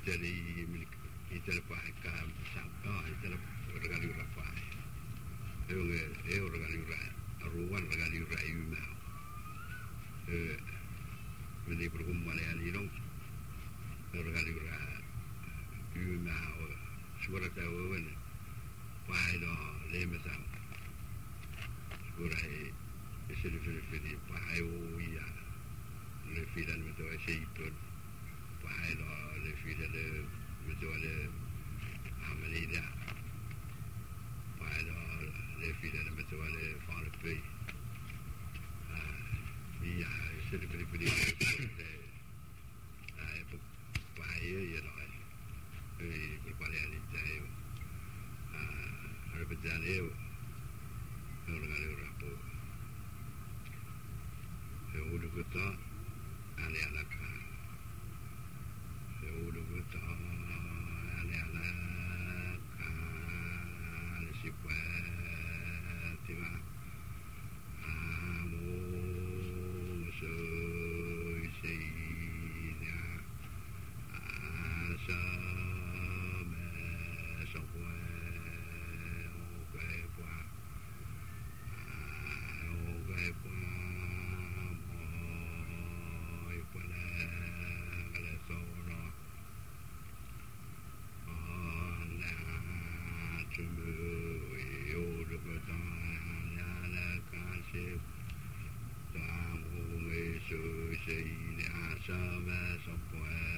itali itali pai ka sangka itali regali rapai eu regali ra ruan regali ra ima vedi per come ali non regali ra ima suara tahu kan pai do le mesam suara Fili pai o ia le filan me toa seipun pai lo le filan me toa le amanida pai lo le filan me toa le fale pei ia se le fili pai ia lo per quale anita io repetare io non regalo rapo udah kita anak-anak udah kita anak-anak sifat tiba amu musuhnya asam sokwe Sama